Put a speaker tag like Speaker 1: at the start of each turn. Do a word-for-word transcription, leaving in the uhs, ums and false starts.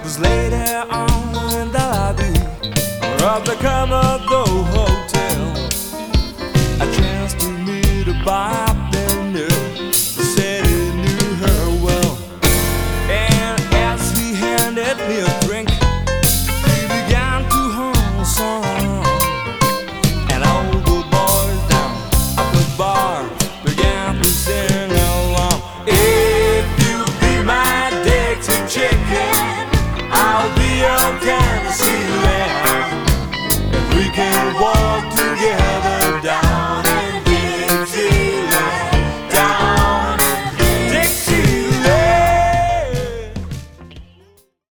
Speaker 1: was later on in the lobby of the Commodore Hotel. I chanced to meet a bartender who said he knew her well. And as he handed me a drink, he began to hum a song. And all the boys down at the bar began to sing along. If you be my Dixie chicken, I'll be your Tennessee lamb, and we can walk together